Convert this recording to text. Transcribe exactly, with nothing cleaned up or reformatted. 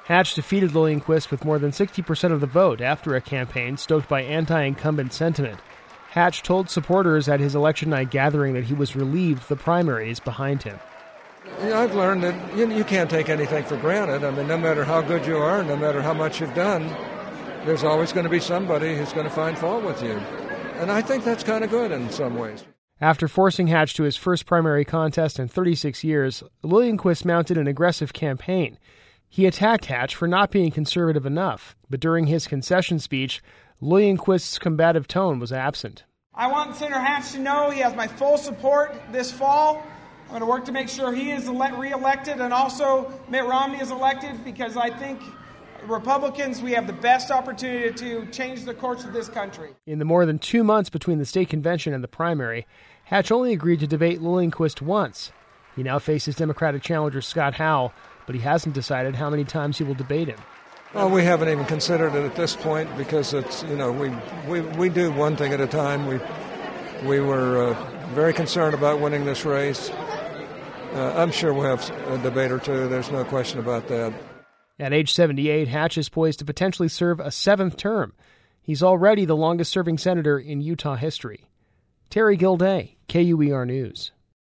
Hatch defeated Lillienquist with more than sixty percent of the vote after a campaign stoked by anti-incumbent sentiment. Hatch told supporters at his election night gathering that he was relieved the primary is behind him. You know, I've learned that you, you can't take anything for granted. I mean, no matter how good you are, no matter how much you've done, there's always going to be somebody who's going to find fault with you. And I think that's kind of good in some ways. After forcing Hatch to his first primary contest in thirty-six years, Lillienquist mounted an aggressive campaign. He attacked Hatch for not being conservative enough, but during his concession speech, Lillienquist's combative tone was absent. I want Senator Hatch to know he has my full support this fall. I'm going to work to make sure he is re-elected and also Mitt Romney is elected, because I think Republicans, we have the best opportunity to change the course of this country. In the more than two months between the state convention and the primary, Hatch only agreed to debate Lillienquist once. He now faces Democratic challenger Scott Howe, but he hasn't decided how many times he will debate him. Well, we haven't even considered it at this point because it's, you know, we we, we do one thing at a time. We we were uh, very concerned about winning this race. Uh, I'm sure we'll have a debate or two. There's no question about that. At age seventy-eight, Hatch is poised to potentially serve a seventh term. He's already the longest-serving senator in Utah history. Terry Gilday, K U E R News.